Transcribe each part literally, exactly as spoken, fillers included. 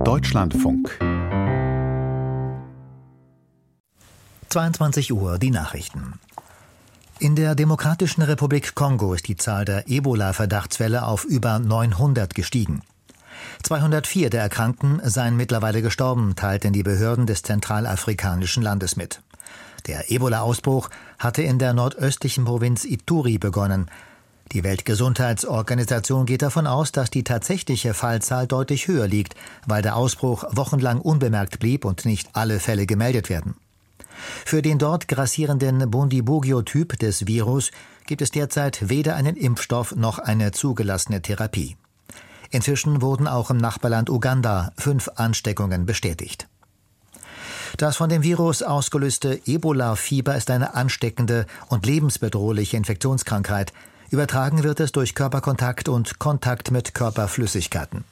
Deutschlandfunk. zweiundzwanzig Uhr, die Nachrichten. In der Demokratischen Republik Kongo ist die Zahl der Ebola-Verdachtsfälle auf über neunhundert gestiegen. zweihundertvier der Erkrankten seien mittlerweile gestorben, teilten die Behörden des zentralafrikanischen Landes mit. Der Ebola-Ausbruch hatte in der nordöstlichen Provinz Ituri begonnen. Die Weltgesundheitsorganisation geht davon aus, dass die tatsächliche Fallzahl deutlich höher liegt, weil der Ausbruch wochenlang unbemerkt blieb und nicht alle Fälle gemeldet werden. Für den dort grassierenden Bundibugyo-Typ des Virus gibt es derzeit weder einen Impfstoff noch eine zugelassene Therapie. Inzwischen wurden auch im Nachbarland Uganda fünf Ansteckungen bestätigt. Das von dem Virus ausgelöste Ebola-Fieber ist eine ansteckende und lebensbedrohliche Infektionskrankheit. Übertragen wird es durch Körperkontakt und Kontakt mit Körperflüssigkeiten.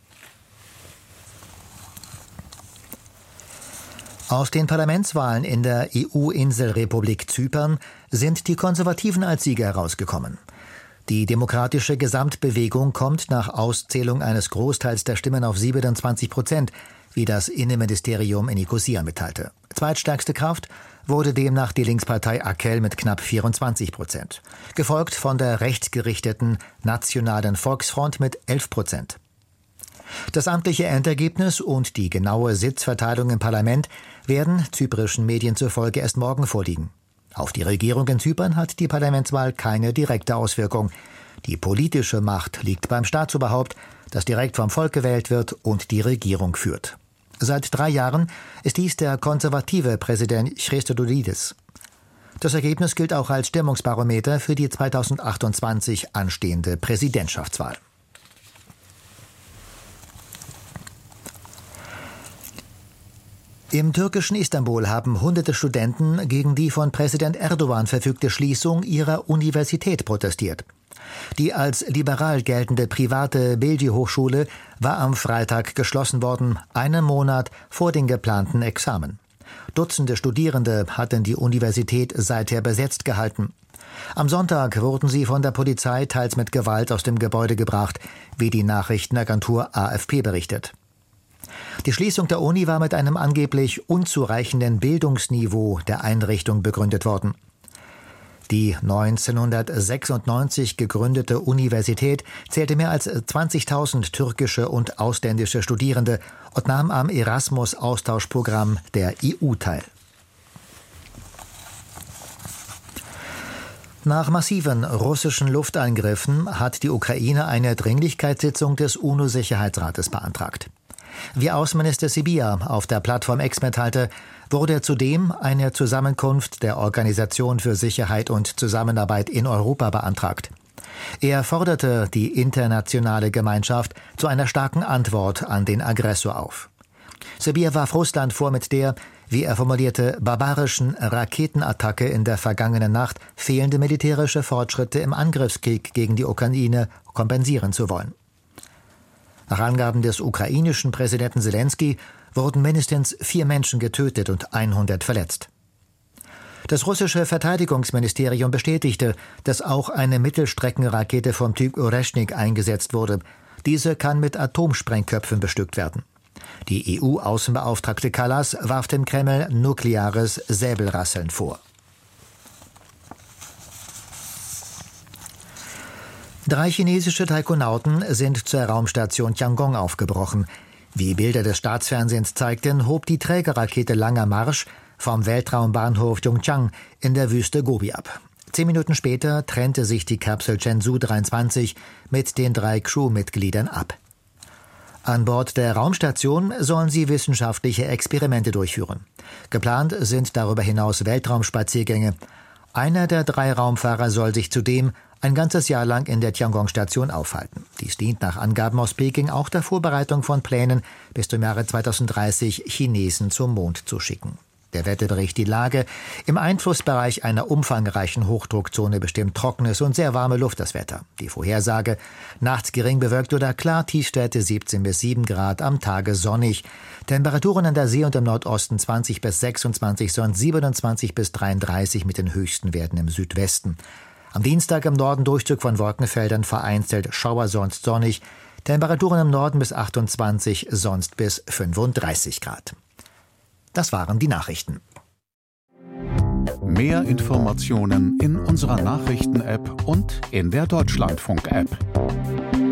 Aus den Parlamentswahlen in der E U-Inselrepublik Zypern sind die Konservativen als Sieger herausgekommen. Die demokratische Gesamtbewegung kommt nach Auszählung eines Großteils der Stimmen auf siebenundzwanzig Prozent, wie das Innenministerium in Nikosia mitteilte. Zweitstärkste Kraft wurde demnach die Linkspartei Akel mit knapp vierundzwanzig Prozent, gefolgt von der rechtsgerichteten Nationalen Volksfront mit elf Prozent. Das amtliche Endergebnis und die genaue Sitzverteilung im Parlament werden zyprischen Medien zufolge erst morgen vorliegen. Auf die Regierung in Zypern hat die Parlamentswahl keine direkte Auswirkung. Die politische Macht liegt beim Staatsoberhaupt, das direkt vom Volk gewählt wird und die Regierung führt. Seit drei Jahren ist dies der konservative Präsident Christodoulidis. Das Ergebnis gilt auch als Stimmungsbarometer für die zweitausendachtundzwanzig anstehende Präsidentschaftswahl. Im türkischen Istanbul haben hunderte Studenten gegen die von Präsident Erdogan verfügte Schließung ihrer Universität protestiert. Die als liberal geltende private Bilgi-Hochschule war am Freitag geschlossen worden, einen Monat vor den geplanten Examen. Dutzende Studierende hatten die Universität seither besetzt gehalten. Am Sonntag wurden sie von der Polizei teils mit Gewalt aus dem Gebäude gebracht, wie die Nachrichtenagentur A F P berichtet. Die Schließung der Uni war mit einem angeblich unzureichenden Bildungsniveau der Einrichtung begründet worden. Die neunzehnhundertsechsundneunzig gegründete Universität zählte mehr als zwanzigtausend türkische und ausländische Studierende und nahm am Erasmus-Austauschprogramm der E U teil. Nach massiven russischen Luftangriffen hat die Ukraine eine Dringlichkeitssitzung des UNO-Sicherheitsrates beantragt. Wie Außenminister Sybiha auf der Plattform X mitteilte, wurde zudem eine Zusammenkunft der Organisation für Sicherheit und Zusammenarbeit in Europa beantragt. Er forderte die internationale Gemeinschaft zu einer starken Antwort an den Aggressor auf. Sybiha warf Russland vor, mit der, wie er formulierte, barbarischen Raketenattacke in der vergangenen Nacht fehlende militärische Fortschritte im Angriffskrieg gegen die Ukraine kompensieren zu wollen. Nach Angaben des ukrainischen Präsidenten Selenskyj wurden mindestens vier Menschen getötet und hundert verletzt. Das russische Verteidigungsministerium bestätigte, dass auch eine Mittelstreckenrakete vom Typ Oreschnik eingesetzt wurde. Diese kann mit Atomsprengköpfen bestückt werden. Die E U-Außenbeauftragte Kallas warf dem Kreml nukleares Säbelrasseln vor. Drei chinesische Taikonauten sind zur Raumstation Tiangong aufgebrochen. Wie Bilder des Staatsfernsehens zeigten, hob die Trägerrakete Langer Marsch vom Weltraumbahnhof Yongchang in der Wüste Gobi ab. Zehn Minuten später trennte sich die Kapsel Shenzhou dreiundzwanzig mit den drei Crewmitgliedern ab. An Bord der Raumstation sollen sie wissenschaftliche Experimente durchführen. Geplant sind darüber hinaus Weltraumspaziergänge. Einer der drei Raumfahrer soll sich zudem ein ganzes Jahr lang in der Tiangong-Station aufhalten. Dies dient nach Angaben aus Peking auch der Vorbereitung von Plänen, bis zum Jahre zweitausenddreißig Chinesen zum Mond zu schicken. Der Wetterbericht die Lage: Im Einflussbereich einer umfangreichen Hochdruckzone bestimmt trockenes und sehr warme Luft das Wetter. Die Vorhersage: nachts gering bewölkt oder klar, Tiefstwerte siebzehn bis sieben Grad, am Tage sonnig. Temperaturen an der See und im Nordosten zwanzig bis sechsundzwanzig, sonst siebenundzwanzig bis dreiunddreißig mit den höchsten Werten im Südwesten. Am Dienstag im Norden Durchzug von Wolkenfeldern, vereinzelt Schauer, sonst sonnig. Temperaturen im Norden bis achtundzwanzig, sonst bis fünfunddreißig Grad. Das waren die Nachrichten. Mehr Informationen in unserer Nachrichten-App und in der Deutschlandfunk-App.